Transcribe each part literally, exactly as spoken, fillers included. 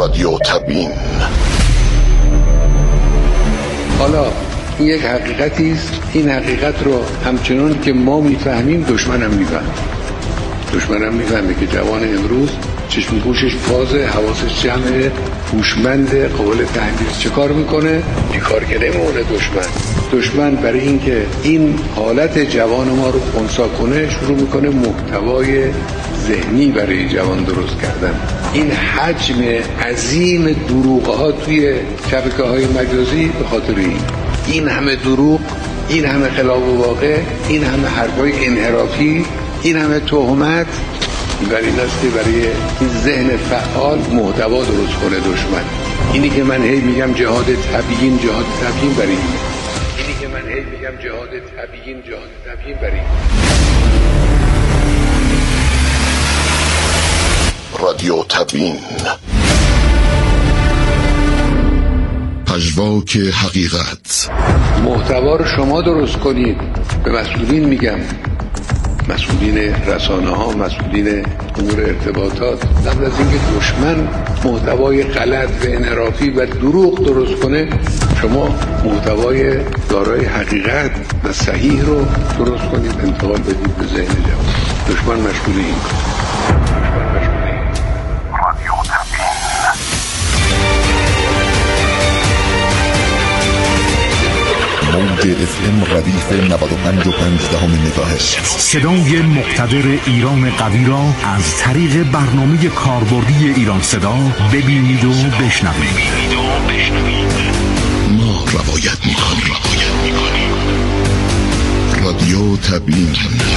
رادیو تبیین. حالا این یک حقیقتی است. این حقیقت رو همچنان که ما میفهمیم دشمن هم میفهمه. دشمن هم میفهمه که جوان امروز چشم پوشش بازه، حواسش جمعه، هوشمند، قابل تحلیل. چه کار میکنه؟ بیکار که نمیمونه دشمن. دشمن برای اینکه این حالت جوان ما رو خنثی کنه شروع میکنه محتوای ذهنی برای جوان درست کردن. این حجم عظیم دروغ‌ها توی شبکه‌های مجازی به خاطر این این همه دروغ، این همه خلاف واقع، این همه حرفای انحرافی، این همه تهمت، برای این است که برای این ذهن فعال محتوا درست کنه دشمن. اینی که من هی میگم جهاد تبیین، جهاد تبیین برای اینه. اینی که من هی میگم جهاد تبیین، جهاد تبیین برای اینه. رادیو تبیین، پژواک حقیقت. محتوا رو شما درست کنید. به مسئولین میگم، مسئولین رسانه ها، مسئولین امور ارتباطات، قبل از اینکه دشمن محتوای غلط و انحرافی و دروغ درست کنه، شما محتوای دارای حقیقت و صحیح رو درست کنید، انتقال بدید به ذهن جوان. دشمن مشغول این کار. موج اف ام ردیف نود و پنج و پنج دهم مگاهرتز. صدای مقتدر ایران قوی را از طریق برنامه کاربردی ایران صدا ببینید و بشنوید. ما روایت می‌کنیم. رادیو تبیین.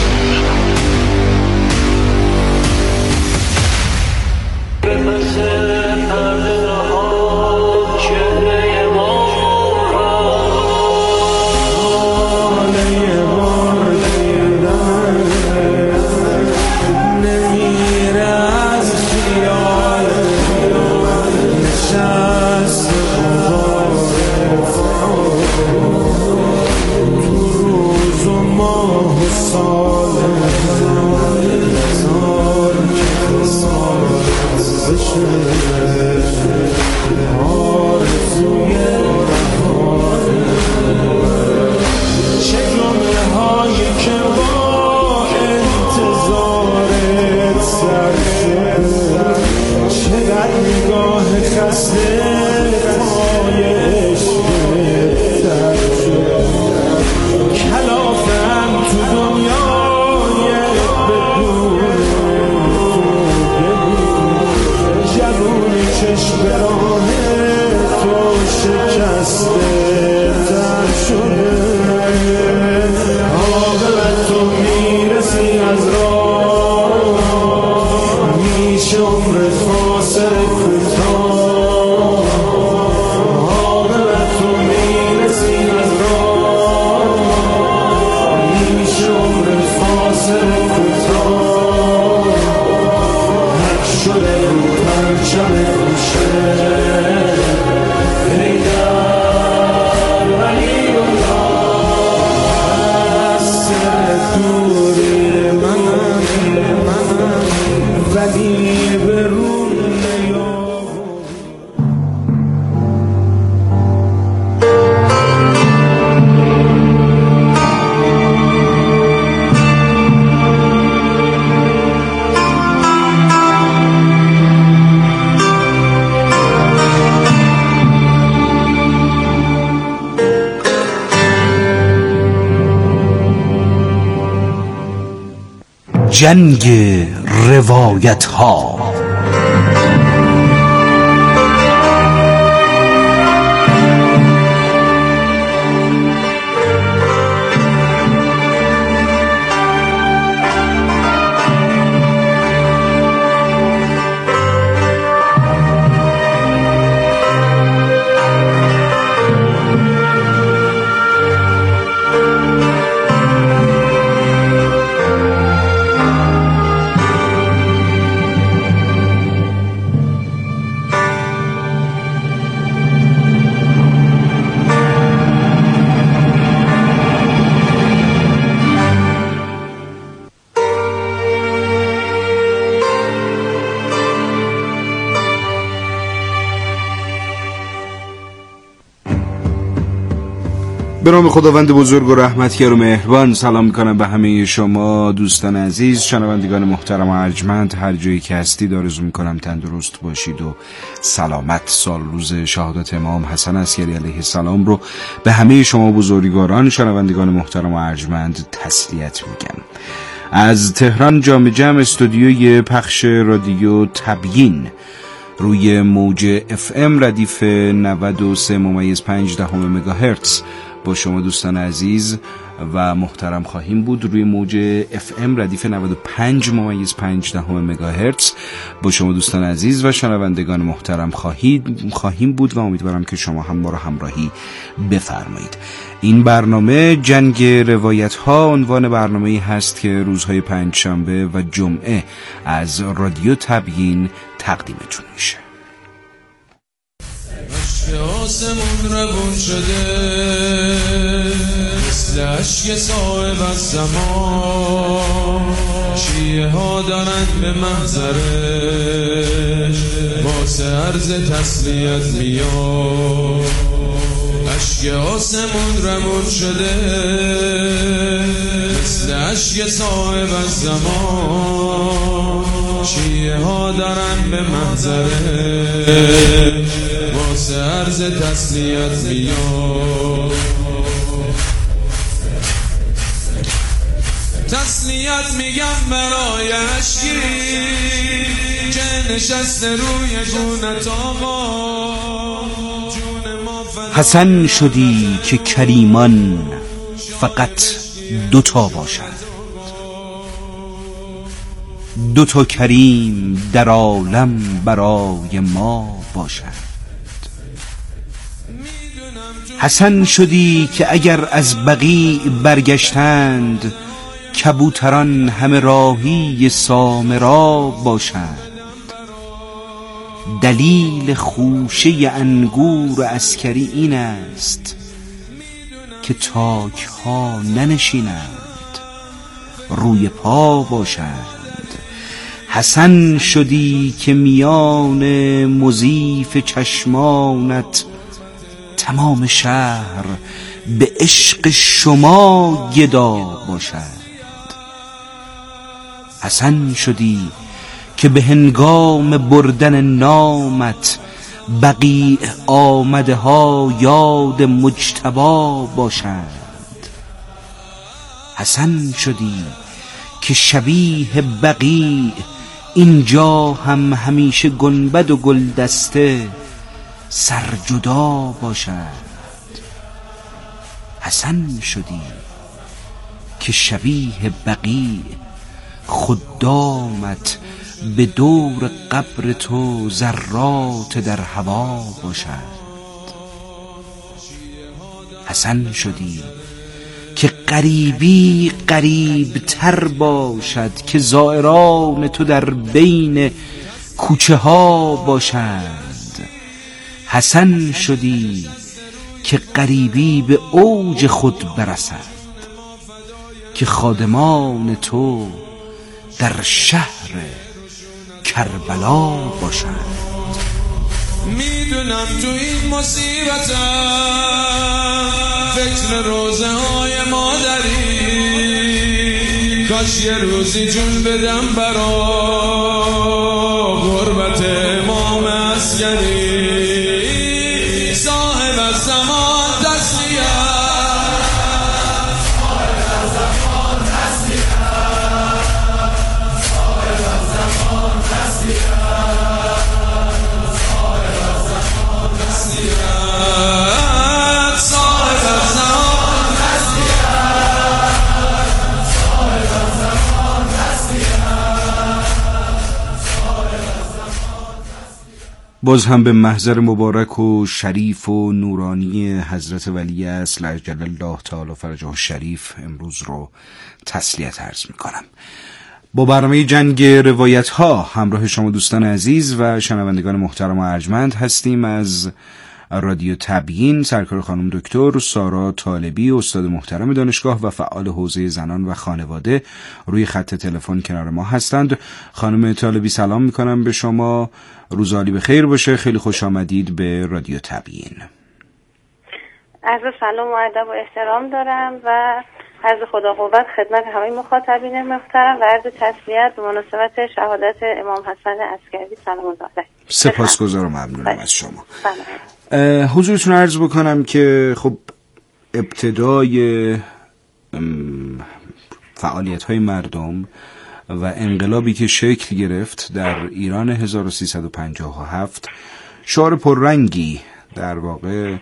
جنگ روایت ها. به نام خداوند بزرگ و رحمتگر و مهربان سلام میکنم به همه شما دوستان عزیز، شنوندگان محترم و ارجمند، هر جایی که هستید آرزو میکنم تندرست باشید و سلامت. سال روز شهادت امام حسن عسگری علیه السلام رو به همه شما بزرگواران شنوندگان محترم و ارجمند تسلیت میگم. از تهران جامع جمع استودیوی پخش رادیو تبیین روی موج اف ام ردیف نود و سه ممیز پنج دهم مگاهرتز با شما دوستان عزیز و محترم خواهیم بود. روی موج اف ام ردیف نود و پنج ممیز پنج دهم مگاهرتز با شما دوستان عزیز و شنوندگان محترم خواهید خواهیم بود و امیدوارم که شما هم ما را همراهی بفرمایید. این برنامه جنگ روایت ها عنوان برنامه‌ای هست که روزهای پنجشنبه و جمعه از رادیو تبیین تقدیمتون میشه. عشق آسمون روون شده مثل عشق صاحب از زمان، شیعه ها دارند به محضرش واسه عرض تسلیت میاد. عشق آسمون روون شده مثل عشق صاحب از زمان، شیعه ها دارند به محضرش واسه عرض تسلیت میاد. تسلیت میگم برای عشقی که نشسته روی گونت آقا. حسن شدی که کریمان فقط دوتا باشد، دوتا کریم در عالم برای ما باشد. حسن شدی که اگر از بقیع برگشتند کبوتران همه راهی سامرا باشند. دلیل خوشه انگور عسکری این است که تاک ها ننشینند روی پا باشند. حسن شدی که میان مضیف چشمانت تمام شهر به عشق شما گدا باشد. حسن شدی که به هنگام بردن نامت بقیع آمده ها یاد مجتبی باشند. حسن شدی که شبیه بقیع اینجا هم همیشه گنبد و گلدسته سرجدا باشد. حسن شدی که شبیه بقیع خدامت به دور قبر تو ذرات در هوا باشد. حسن شدی که قریبی قریب تر باشد، که زائران تو در بین کوچه ها باشند. حسن شدی که قریبی به اوج خود برسد، که خادمان تو در شهر کربلا باشند. میدونم تو این مصیبتم فکر روزه های مادری، کاش یه روزی جون بدم برا غربت امام عسگری. صاحب از زمان تسلیت، صاحب از زمان تسلیت، صاحب از زمان تسلیت، صاحب از زمان تسلیت، صاحب از زمان تسلیت، صاحب از زمان تسلیت. باز هم به محضر مبارک و شریف و نورانی حضرت ولی اصل عجل الله تعالی فرجه الشریف امروز رو تسلیت عرض می کنم. با برنامه جنگ روایت ها همراه شما دوستان عزیز و شنوندگان محترم و ارجمند هستیم. از رادیو تبیین سرکار خانم دکتر سارا طالبی، استاد محترم دانشگاه و فعال حوزه زنان و خانواده، روی خط تلفن کنار ما هستند. خانم طالبی سلام میکنم به شما، روز عالی بخیر باشه، خیلی خوش آمدید به رادیو تبیین. عرض سلام و ادب و احترام دارم و عرض خدا قوت خدمت همه مخاطبین محترم و عرض تسلیت به مناسبت شهادت امام حسن عسکری سلام الله علیه. سپاسگزارم، ممنونم از شما. حضورتون عرض بکنم که خب ابتدای فعالیت‌های مردم و انقلابی که شکل گرفت در ایران هزار و سیصد و پنجاه و هفت شعار پررنگی در واقع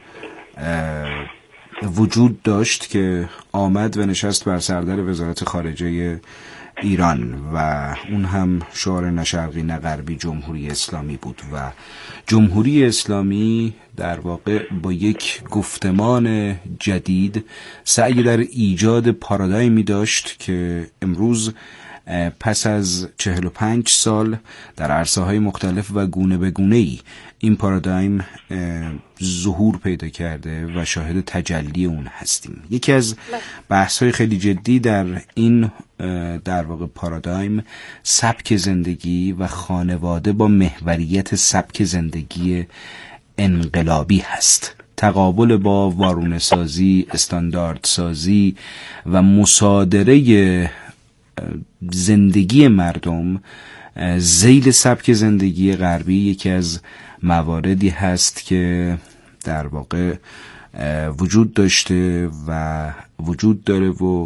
وجود داشت که آمد و نشست بر سردر وزارت خارجه ایران و اون هم شعار نه شرقی نه غربی جمهوری اسلامی بود و جمهوری اسلامی در واقع با یک گفتمان جدید سعی در ایجاد پارادایمی داشت که امروز پس از چهل و پنج سال در عرصه‌های مختلف و گونه به گونه‌ای این پارادایم ظهور پیدا کرده و شاهد تجلی اون هستیم. یکی از بحث‌های خیلی جدی در این در واقع پارادایم سبک زندگی و خانواده با محوریت سبک زندگی انقلابی هست. تقابل با وارونه سازی، استاندارد سازی و مصادره زندگی مردم ذیل سبک زندگی غربی یکی از مواردی هست که در واقع وجود داشته و وجود داره و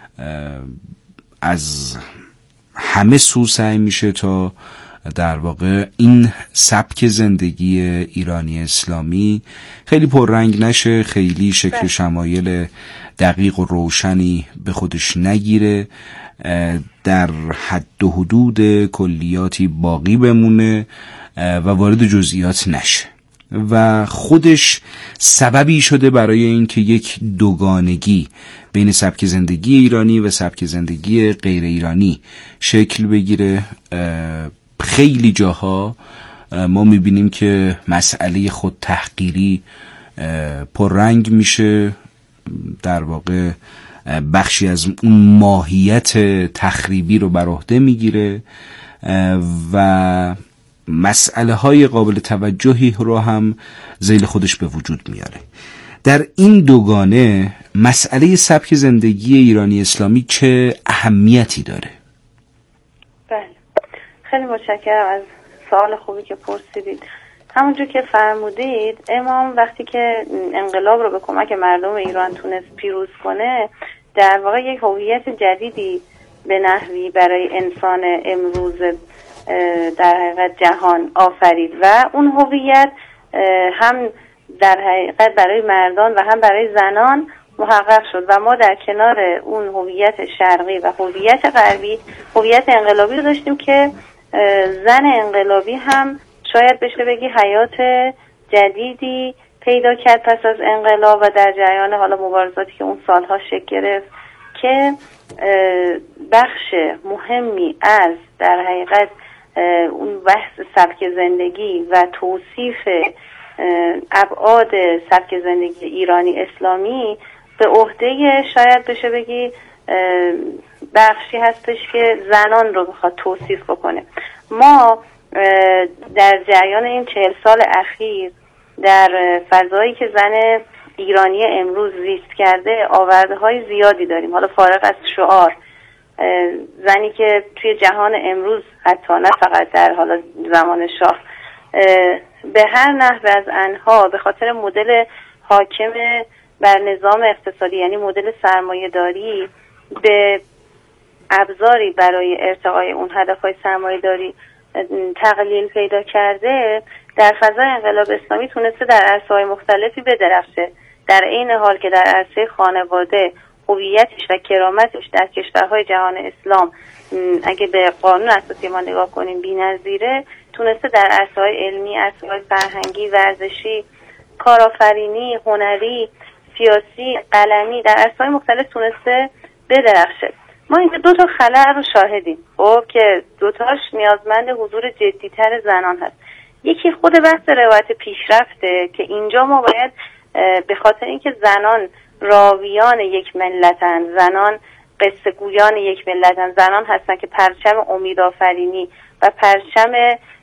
از همه سو سعی میشه تا در واقع این سبک زندگی ایرانی اسلامی خیلی پررنگ نشه، خیلی شکل شمایل دقیق و روشنی به خودش نگیره، در حد و حدود کلیاتی باقی بمونه و وارد جزئیات نشه و خودش سببی شده برای اینکه یک دوگانگی بین سبک زندگی ایرانی و سبک زندگی غیر ایرانی شکل بگیره. خیلی جاها ما میبینیم که مسئله خود تحقیری پررنگ میشه، در واقع بخشی از اون ماهیت تخریبی رو بر عهده میگیره و مسئله های قابل توجهی رو هم ذیل خودش به وجود میاره. در این دوگانه مسئله سبک زندگی ایرانی اسلامی چه اهمیتی داره؟ بله، خیلی متشکرم از سوال خوبی که پرسیدید. همونجور که فرمودید، امام وقتی که انقلاب رو به کمک مردم ایران تونست پیروز کنه، در واقع یک هویت جدیدی به نحوی برای انسان امروز در حقیقت جهان آفرید و اون هویت هم در حقیقت برای مردان و هم برای زنان محقق شد و ما در کنار اون هویت شرقی و هویت غربی هویت انقلابی رو داشتیم که زن انقلابی هم شاید بشه بگی حیات جدیدی پیدا کرد پس از انقلاب و در جریان حالا مبارزاتی که اون سالها شکل گرفت که بخش مهمی از در حقیقت اون بحث سبک زندگی و توصیف ابعاد سبک زندگی ایرانی اسلامی به عهده شاید بشه بگی بخشی هستش که زنان رو بخواد توصیف بکنه. ما در جریان این چهل سال اخیر در فضایی که زن ایرانی امروز زیست کرده آورده های زیادی داریم، حالا فارغ از شعار. زنی که توی جهان امروز حتی نه فقط در حالا زمان شاه به هر نحو از انها به خاطر مدل حاکم بر نظام اقتصادی یعنی مدل سرمایه داری به ابزاری برای ارتقای اون هدفهای سرمایه داری تقلیل پیدا کرده، در فضای انقلاب اسلامی تونسته در عرصه‌های مختلفی بدرخشه، در این حال که در عرصه خانواده هویتش و کرامتش در کشورهای جهان اسلام اگه به قانون اساسی ما نگاه کنیم بی‌نظیره، تونسته در عرصه‌های علمی، عرصه‌های فرهنگی، ورزشی، کارآفرینی، هنری، سیاسی، قلمی در عرصه‌های مختلف تونسته بدرخشه. ما اینجا دو تا خلأ رو شاهدیم، خب که دوتاش نیازمند حضور جدی‌تر زنان هست. یکی خود بحث روایت پیشرفته که اینجا ما باید به خاطر اینکه زنان راویان یک ملتن، زنان قصه گویان یک ملتن، زنان هستن که پرچم امیدآفرینی و پرچم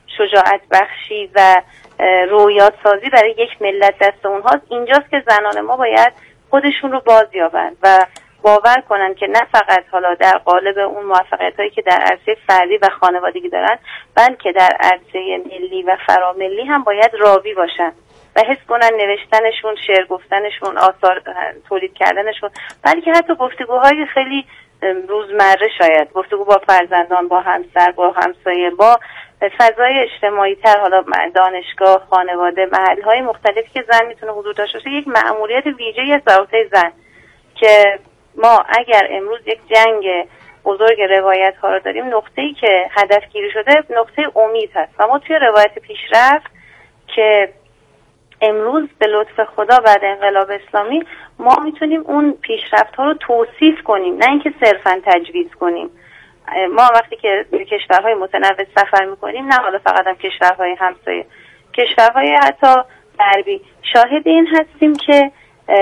شجاعت بخشی و رویات سازی برای یک ملت دست اونهاست. اینجاست که زنان ما باید خودشون رو بازیابند و باور کنن که نه فقط حالا در قالب اون موفقیتایی که در عرصه فردی و خانوادگی دارن، بلکه در عرصه ملی و فراملی هم باید راوی باشن و حس کنن نوشتنشون، شعر گفتنشون، آثار تولید کردنشون، بلکه حتی گفتگوهای خیلی روزمره، شاید گفتگو با فرزندان، با همسر، با همسایه، با فضای اجتماعی تر، حالا دانشگاه، خانواده، محلهای مختلفی که زن میتونه حضور داشته باشه، یک مأموریت ویژه‌ای از رابطه زن که ما اگر امروز یک جنگ بزرگ روایت ها رو داریم، نقطه‌ای که هدف گیری شده نقطه امید هست و ما توی روایت پیشرفت که امروز به لطف خدا بعد انقلاب اسلامی ما میتونیم اون پیشرفت ها رو توصیف کنیم، نه اینکه صرفا تجویز کنیم. ما وقتی که به کشورهای متنوع سفر میکنیم، نه حالا فقط هم کشورهای همسایه، کشورهای حتی غربی، شاهد این هستیم که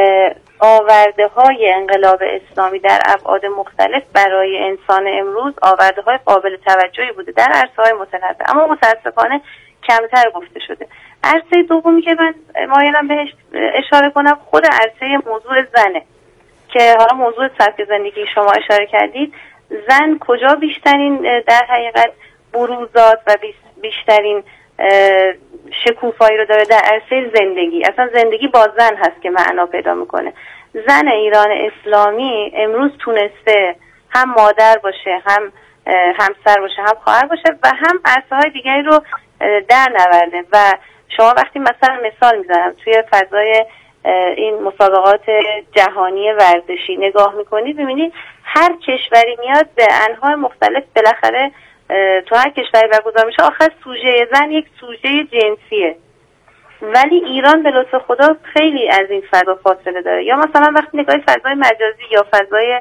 آورده های انقلاب اسلامی در ابعاد مختلف برای انسان امروز آورده های قابل توجهی بوده در عرصه های متنوع، اما متاسفانه کمتر گفته شده. عرصه دومی که من مایلم بهش اشاره کنم خود عرصه موضوع زنه که حالا موضوع سبک زندگی شما اشاره کردید. زن کجا بیشترین در حقیقت بروزات و بیشترین شکوفایی رو داره؟ در عرصه زندگی. اصلا زندگی با زن هست که معنا پیدا میکنه. زن ایران اسلامی امروز تونسته هم مادر باشه، هم همسر باشه، هم خواهر باشه و هم عرصه های دیگری رو در نورده. و شما وقتی مثلا مثال میزنم توی فضای این مسابقات جهانی ورزشی نگاه میکنید، ببینید هر کشوری میاد به انواع مختلف بالاخره تو هر کشوری برگزار میشه، آخر سوژه زن یک سوژه جنسیه. ولی ایران به لطف خدا خیلی از این فضا فاصله داره. یا مثلا وقتی نگاه فضای مجازی یا فضای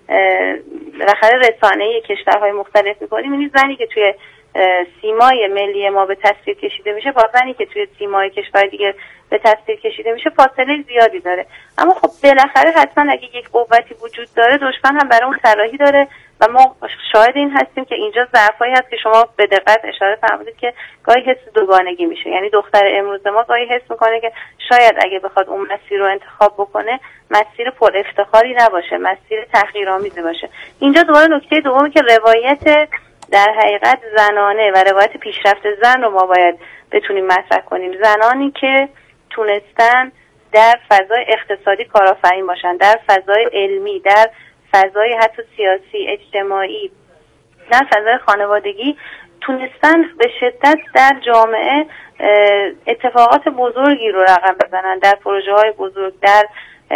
بالاخره رسانه‌ای کشورهای مختلف می‌کنیم، می‌بینید زنی که توی سیمای ملی ما به تصویر کشیده میشه با زنی که توی سیمای کشور دیگه به تصویر کشیده میشه فاصله زیادی داره. اما خب بالاخره حتما اگه یک قوتی وجود داره، دشمن هم برای اون صلاحی داره و ما شاهد این هستیم که اینجا ضعفایی هست که شما به دقت اشاره فرمودید که گاهی حس دوگانگی میشه. یعنی دختر امروز ما گاهی حس میکنه که شاید اگه بخواد اون مسیر رو انتخاب بکنه، مسیر پر افتخاری نباشه، مسیر تحقیرآمیزی باشه. اینجا دوباره نکته دومی که روایت در حقیقت زنانه و روایت پیشرفت زن رو ما باید بتونیم مطرح کنیم. زنانی که تونستن در فضای اقتصادی کارآفرین باشن، در فضای علمی، در فضای حتی سیاسی، اجتماعی، در فضای خانوادگی تونستن به شدت در جامعه اتفاقات بزرگی رو رقم بزنن، در پروژه های بزرگ، در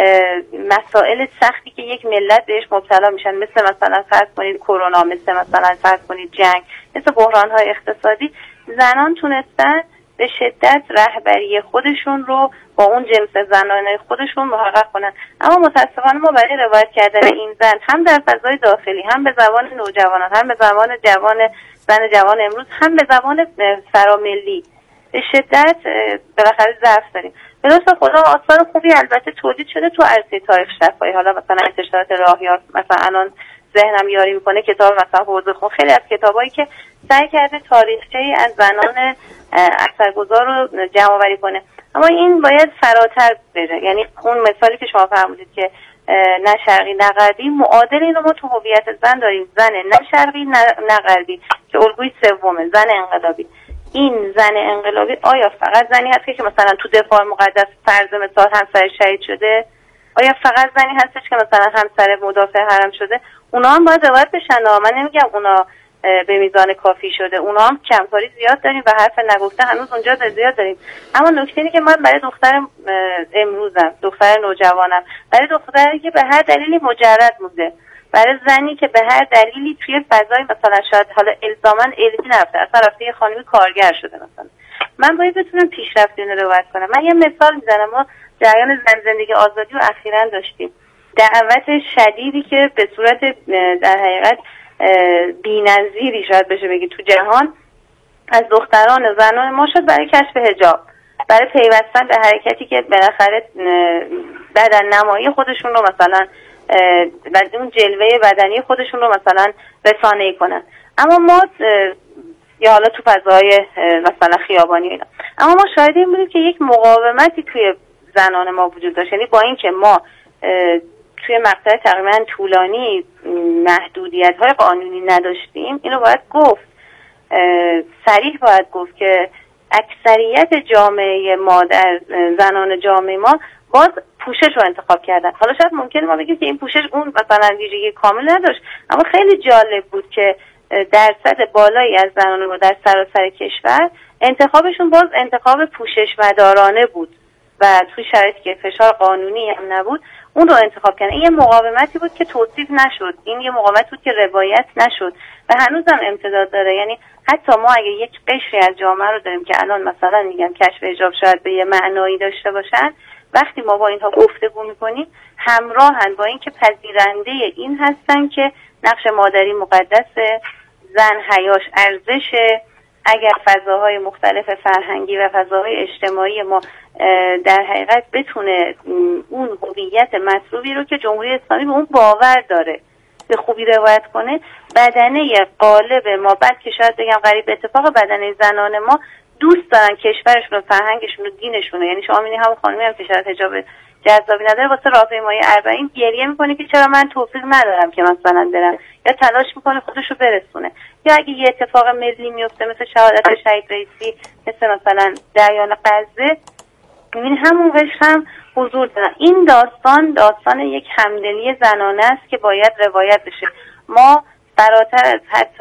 مسائل سختی که یک ملت بهش مبتلا میشن، مثل مثلا فرض کنید کرونا، مثل مثلا فرض کنید جنگ، مثل بحران های اقتصادی. زنان تونستن به شدت رهبری خودشون رو با اون جنس زنانه خودشون محقق کنن. اما متاسفانه ما برای روایت کردن این زن هم در فضای داخلی، هم به زبان نوجوانان، هم به زبان جوان زن جوان امروز، هم به زبان فراملی به شدت بالاخره ضعف داریم. به لطف خدا آثار خوبی البته تولید شده تو عرصه تاریخ شفاهی، حالا مثلا انتشارات راهیار، مثلا الان ذهنم یاری میکنه کتاب مثلا حوض خون، خیلی از کتابایی که سعی کرده تاریخچه‌ای از زنان اثرگذار رو جمع آوری کنه. اما این باید فراتر بره. یعنی اون مثالی که شما فرمودید که نه شرقی نه غربی، معادل اینو ما تو هویت زن داریم، زن نه شرقی نه غربی که الگوی سومه، زن انقلابی. این زن انقلابی آیا فقط زنی هست که مثلا تو دفاع مقدس فرض مثال همسر شهید شده؟ آیا فقط زنی هستش که مثلا همسر مدافع حرم شده؟ اونا هم باید روایت بشن. من نمیگم اونا به میزان کافی شده، اونا هم کمکاری زیاد داریم و حرف نگفته هنوز اونجا زیاد داریم. اما نکته اینه که من برای دختر امروزم، دختر نوجوانم، برای دختری که به هر دلیلی مجرد مونده، برای زنی که به هر دلیلی توی فضای مثلا شاید حالا الزاما علمی نرفته، اصلا رفته یه خانمی کارگر شده مثلا، من باید بتونم پیشرفت اینو روایت کنم. من یه مثال میزنم. ما جریان زن زندگی آزادی رو اخیراً داشتیم، دعوت شدیدی که به صورت در حقیقت بی‌نظیری شاید بشه بگی تو جهان از دختران و زنان ما شد برای کشف حجاب، برای پیوستن به حرکتی که بالاخره بدن نمایی خودشون رو مثلا و اون جلوه بدنی خودشون رو مثلا رسانه‌ای کنن. اما ما یا حالا تو فضاهای مثلا خیابانی اینا. اما ما شاهد این بودیم که یک مقاومتی توی زنان ما وجود داشت. یعنی با اینکه ما توی مقطع تقریبا طولانی محدودیت‌های قانونی نداشتیم، اینو باید گفت، صریح باید گفت که اکثریت جامعه ما در زنان جامعه ما باز پوشش رو انتخاب کردن. حالا شاید ممکنه ما بگیم که این پوشش اون مثلا ویژگی کامل نداشت، اما خیلی جالب بود که درصد بالایی از زنان ما در سراسر کشور انتخابشون باز انتخاب پوشش مدارانه بود و توی شرایطی که فشار قانونی هم نبود اون رو انتخاب کردن. این یه مقاومتی بود که توصیف نشد، این یه مقاومت بود که روایت نشد و هنوزم امتداد داره. یعنی حتی ما اگه یک قشری از جامعه رو داریم که الان مثلا میگم کشف حجاب شاید به یه معنایی داشته باشن، وقتی ما با اینها گفتگو میکنیم همراهن با این که پذیرنده این هستن که نقش مادری مقدسه، زن حیاش ارزشه. اگر فضاهای مختلف فرهنگی و فضاهای اجتماعی ما در حقیقت بتونه اون هویت مطلوبی رو که جمهوری اسلامی به اون باور داره به خوبی روایت کنه، بدنه قالب ما، بلکه شاید بگم غریب اتفاق بدنه زنان ما دوست دارن کشورشون و فرهنگشون و دینشون. یعنی شما می‌بینید همون خانمی هم که شاید حجاب جذابی نداره واسه راهپیمایی اربعین گریه میکنه که چرا من توفیق ندارم که مثلا برم، یا تلاش میکنه خودشو برسونه. یا اگه یه اتفاق ملی میفته مثل شهادت شهید رئیسی، مثل مثلا جریان غزه، این همون قشر هم حضور دارن. این داستان داستان یک همدلی زنانه است که باید روایت بشه. ما فراتر از حتی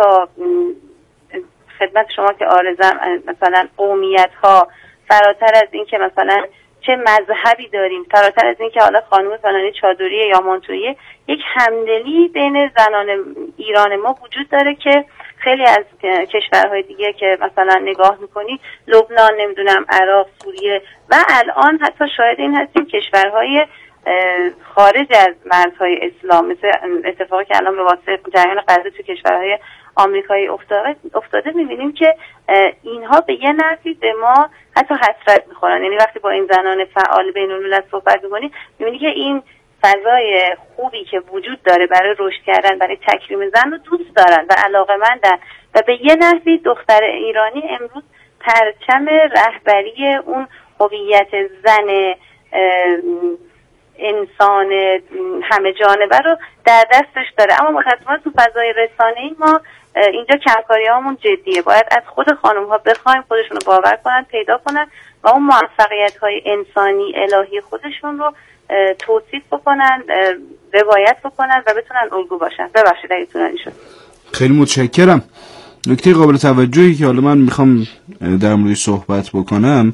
خدمت شما که آرزم مثلا قومیت ها، فراتر از این که مثلا چه مذهبی داریم، فراتر از این که حالا خانم فلانی چادریه یا مانتویه، یک همدلی بین زنان ایران ما وجود داره که خیلی از کشورهای دیگه که مثلا نگاه میکنی، لبنان، نمیدونم عراق، سوریه و الان حتی شاهد این هستیم کشورهای خارج از مرزهای اسلام، مثل اتفاقی که الان به واسطه جریان غزه تو کشورهای آمریکایی افتاده افتاده میبینیم که اینها به یه نحوی به ما حتی حسرت میخورن. یعنی وقتی با این زنان فعال بین الملل صحبت میکنی میبینی که این فضای خوبی که وجود داره برای رشد کردن، برای تکریم زن رو دوست دارن و علاقه‌مندن و به یه نحوی دختر ایرانی امروز پرچم رهبری اون هویت زن انسان همه جانبه رو در دستش داره. اما متأسفانه تو فضای رسانه‌ای ما اینجا کمکاری هامون جدیه. باید از خود خانم ها بخوایم خودشون رو باور کنن، پیدا کنن و اون موفقیت های انسانی الهی خودشون رو توصیف بکنن، روایت بکنن و بتونن الگو باشن. ببخشید اگه طولانی شد. خیلی متشکرم. نکته قابل توجهی که حالا من میخوام در موردش صحبت بکنم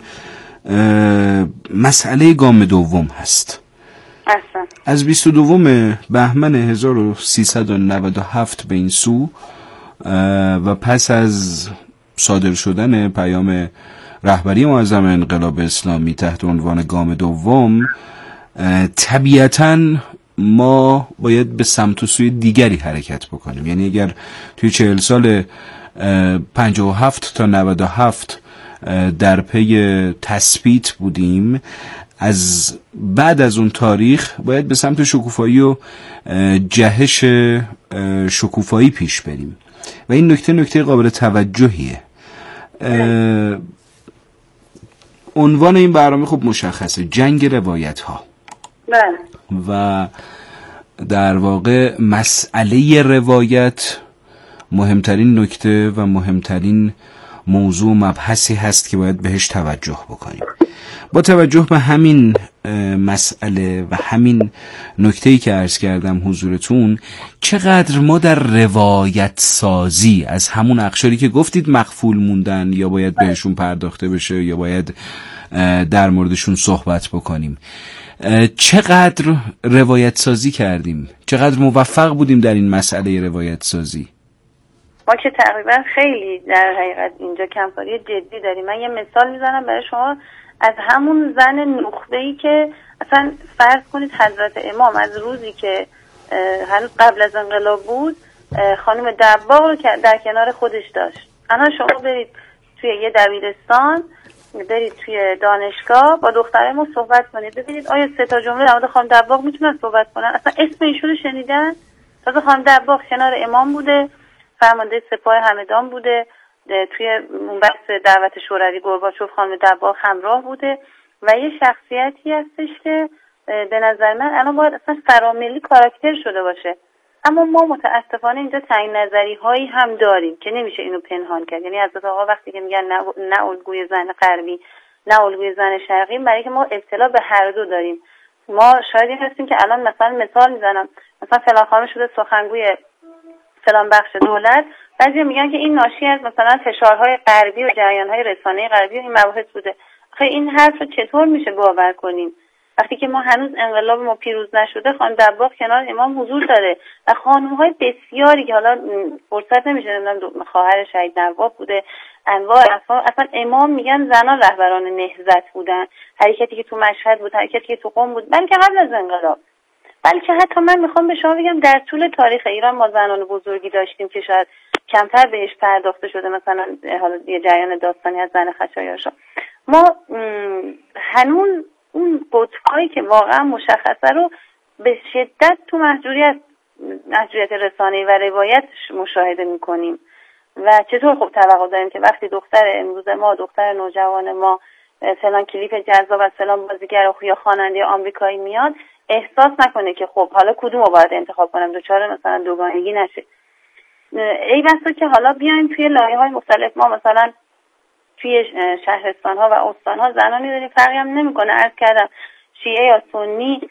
مسئله گام دوم هست. اصلا. از بیست و دوم بهمن هزار و سیصد و نود و هفت به این سو و پس از صادر شدن پیام رهبری معظم انقلاب اسلامی تحت عنوان گام دوم، طبیعتاً ما باید به سمت و سوی دیگری حرکت بکنیم. یعنی اگر توی چهل سال پنجاه و هفت تا نود و هفت در پی تثبیت بودیم، از بعد از اون تاریخ باید به سمت شکوفایی و جهش شکوفایی پیش بریم و این نکته نکته قابل توجهیه. عنوان این برنامه خب مشخصه، جنگ روایت ها. و در واقع مسئله روایت مهمترین نکته و مهمترین موضوع مبحثی هست که باید بهش توجه بکنیم. با توجه به همین مسئله و همین نکته‌ای که عرض کردم حضورتون، چقدر ما در روایت سازی از همون اقشاری که گفتید مخفول موندن یا باید بهشون پرداخته بشه یا باید در موردشون صحبت بکنیم، چقدر روایت سازی کردیم، چقدر موفق بودیم در این مسئله روایت سازی؟ ما که تقریبا خیلی در حقیقت اینجا کمکاری جدی داریم. من یه مثال میزنم برای شما از همون زن نخبه‌ای که اصلا فرض کنید حضرت امام از روزی که هنوز قبل از انقلاب بود خانم دباغ رو در کنار خودش داشت. الان شما برید توی یه دبیرستان، برید توی دانشگاه با دختره ما صحبت کنید، ببینید آیا سه تا جمله در مورد خانم دباغ میتونن صحبت کنن؟ اصلا اسم ایشون رو شنیدن؟ تازه خانم دباغ کنار امام بوده، فرمانده سپاه همدان بوده، توی اون بحث دعوت شوروی گورباچوف خانم دباغ همراه بوده و یه شخصیتی هستش که به نظر من الان باید اصلا فراملی کاراکتر شده باشه. اما ما متاسفانه اینجا تعیین نظری هایی هم داریم که نمیشه اینو پنهان کرد. یعنی حضرت آقا وقتی که میگن نه, نه الگوی زن غربی نه الگوی زن شرقی، برای که ما ابتلا به هر دو داریم. ما شاید این هستیم که الان مثلا مثال میزنم، مثلا فلان خانم شده سخنگوی فلان بخش دولت، بعضی میگن که این ناشی از مثلا فشارهای غربی و جریانهای رسانه‌ای غربی و این مباحث بوده. آخه این حرف رو چطور میشه باور کنیم وقتی که ما هنوز انقلاب ما پیروز نشده؟ خانم دباغ کنار امام حضور داره و خانم‌های بسیاری که حالا فرصت نمیشه، نمیدونم خواهر شهید نواب بوده، انواع اصلا اصلا امام میگن زنان رهبران نهضت بودن، حرکتی که تو مشهد بود، حرکتی که تو قم بود، بلکه قبل از انقلاب، بلکه حتی من میخوام به شما بگم در طول تاریخ ایران ما زنان بزرگی داشتیم که شاید کمتر بهش پرداخته شده، مثلا حالا یه جریان داستانی از زن خشایارشا. ما هنوز اون قطب‌هایی که واقعا مشخصه رو به شدت تو محجوریت محجوریت رسانه‌ای و روایت مشاهده میکنیم و چطور خوب توقع داریم که وقتی دختر امروز ما، دختر نوجوان ما فلان کلیپ جذاب از فلان بازیگر یا خواننده آمریکایی میاد احساس نکنه که خب حالا کدومو باید انتخاب کنم، دوچاره مثلا دوگانگی نشه. ای بسا که حالا بیایم توی لایه‌های مختلف، ما مثلا توی شهرستان‌ها و استان‌ها زنانی داریم، فرقی هم نمی‌کنه، عرض کردم شیعه یا سنی،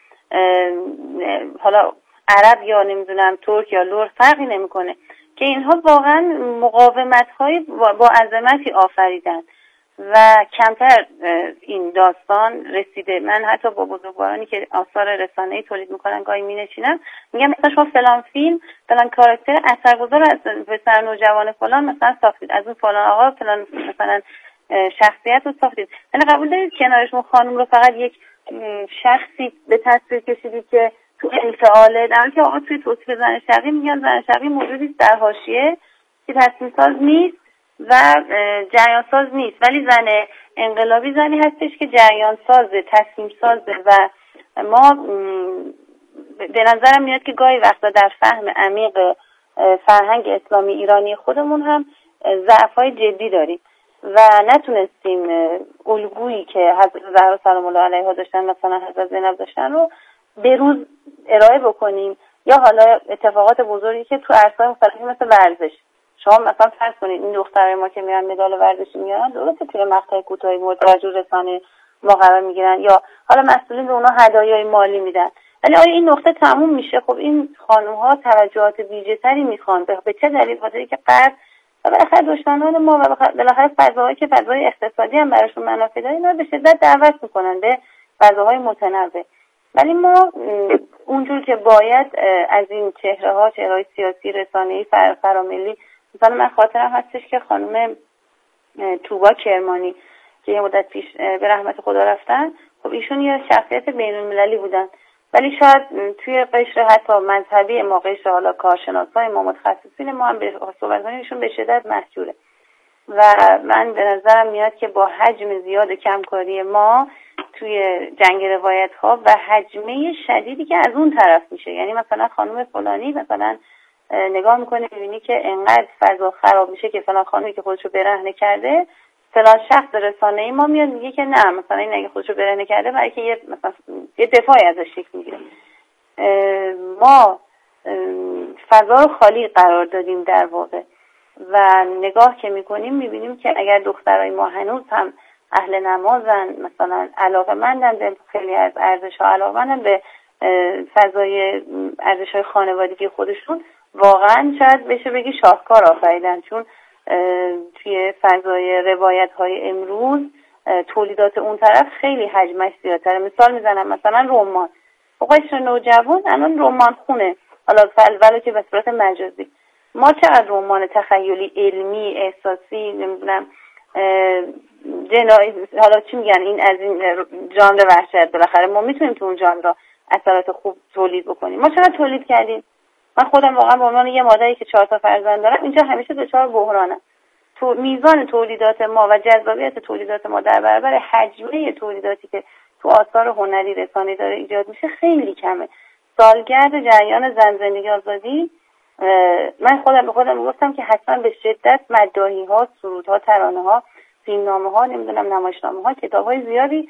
حالا عرب یا نمیدونم ترک یا لور، فرقی نمی‌کنه که اینها واقعا مقاومت‌های با عظمتی آفریدن و کمتر این داستان رسیده. من حتی با بزرگوارانی که آثار رسانه‌ای تولید میکنن گاهی مینشینم میگم مثلا شما فلان فیلم فلان کاراکتر اثرگذار از پسر نوجوان فلان مثلا ساختید، از اون فلان آقا فلان مثلا شخصیت رو ساختید، یعنی قبول دارید کنارش اون خانم رو فقط یک شخصی به تصویر کشیدید که تو انفعاله، در حالی که آقا توی توصیف زن شرقی میگن زن شرقی موجودی در حاشیه که تصمیم ساز نیست و جریان ساز نیست، ولی زن انقلابی زنی هستش که جریان سازه، تصمیم سازه و ما به نظرم میاد که گاهی وقتا در فهم عمیق فرهنگ اسلامی ایرانی خودمون هم ضعف‌های جدی داریم و نتونستیم الگویی که حضرت زهرا سلام الله علیها داشتن، مثلا حضرت زینب داشتن رو به روز ارائه بکنیم. یا حالا اتفاقات بزرگی که تو عرصه‌های مختلفی مثل ورزش، شما مثلا فرض کنید این دخترای ما که میرن مدال ورزشی میارن، درسته توی مقطع کوتاهی مورد توجه رسانه ما قرار میگیرن یا حالا مسئولین به اونها هدایای مالی میدن، ولی آیا این نقطه تموم میشه؟ خب این خانم‌ها توجهات ویژه‌تری میخوان. به چه دلیل؟ خاطری که غرب و بالاخره دشمنان ما و بالاخره فضاهایی که فضای اقتصادی هم براشون منافع داره اینا به شدت دعوت میکنن به فضاهای متنوع، ولی ما اونجور که باید از این چهره‌ها، چهره‌های سیاسی، رسانه‌ای، فراملی، مثلا من خاطرم هستش که خانم توبا کرمانی که یه مدت پیش به رحمت خدا رفتن، خب ایشون یه شخصیت بین‌المللی بودن، ولی شاید توی قشر حتی مذهبی ما، قشر حالا کارشناسای ما، متخصصین ما هم به صحبت‌های ایشون به شدت محجوره و من به نظرم میاد که با حجم زیاد کمکاری ما توی جنگ روایت‌ها و حجمه شدیدی که از اون طرف میشه، یعنی مثلا خانم فلانی مثلا نگاه میکنه میبینی که انقدر فضا خراب میشه که فلان خانمی که خودشو برهنه کرده، فلان شخص رسانه‌ای ما میاد میگه که نه مثلا این اگه خودشو برهنه کرده برای که یه مثلا یه دفاعی ازش شکل میگیره. ما فضا رو خالی قرار دادیم در واقع و نگاه که میکنیم میبینیم که اگر دخترای ما هنوز هم اهل نمازن، مثلا علاقه‌مندن به خیلی از ارزش‌ها، علاقه‌مندن به فضای ارزش‌های خانوادگی خودشون، واقعا شاید بشه بگی شاهکار آفریدن، چون توی فضای روایت‌های امروز تولیدات اون طرف خیلی حجمش زیادتره. مثال میزنم مثلا رمان، قشر نوجوان الان رمان خونه، حالا ولو که به صورت مجازی، ما چقدر رمان تخیلی، علمی، احساسی، نمیدونم جنایی، حالا چی میگن این از این ژانر وحشت، بالاخره ما میتونیم تو اون ژانر اثرات خوب تولید بکنیم. ما چقدر تولید کردیم؟ من خودم واقعا به عنوان یه مادری که چهار تا فرزند دارم اینجا همیشه دچار بحرانم. تو میزان تولیدات ما و جذابیت تولیدات ما در برابر حجمه تولیداتی که تو آثار هنری رسانه‌ای داره ایجاد میشه خیلی کمه. سالگرد جریان زن زندگی آزادی من خودم به خودم گفتم که حتما به شدت مداحی ها، سرودها، ترانه ها، فیلمنامه ها، نمیدونم نمایشنامه ها، کتاب های زیادی